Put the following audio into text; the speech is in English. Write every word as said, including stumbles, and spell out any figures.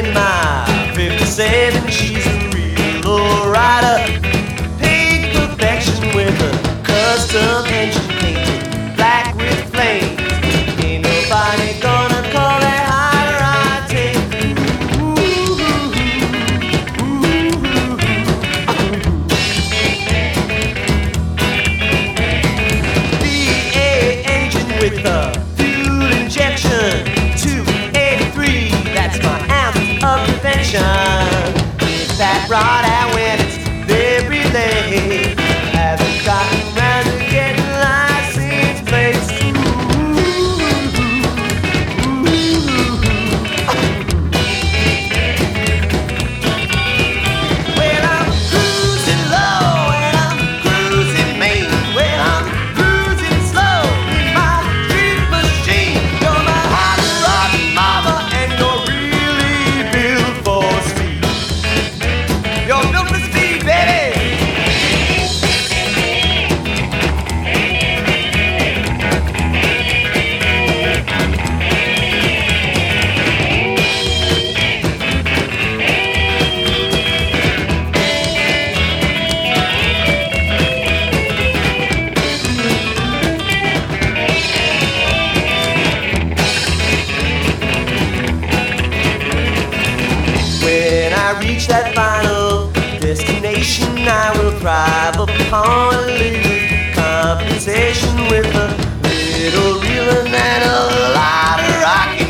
in my fifty-seven, she's a real lowrider. Pink perfection with a custom engine painted black with flames. Ain't nobody gonna call that higher octane. V eight engine with a fuel injection, two eighty-three, that's my ounce of prevention. It's that rod out when it's very late. Haven't gotten round to getting license plates. Well, I'm cruising low and I'm cruising main. Well, I'm cruising slow in my street machine. You're my hot rod mama and you're really built for speed. You're built for speed, baby. When I reach that final destination, I will thrive upon a little compensation with a little reeling and a lot of rocking.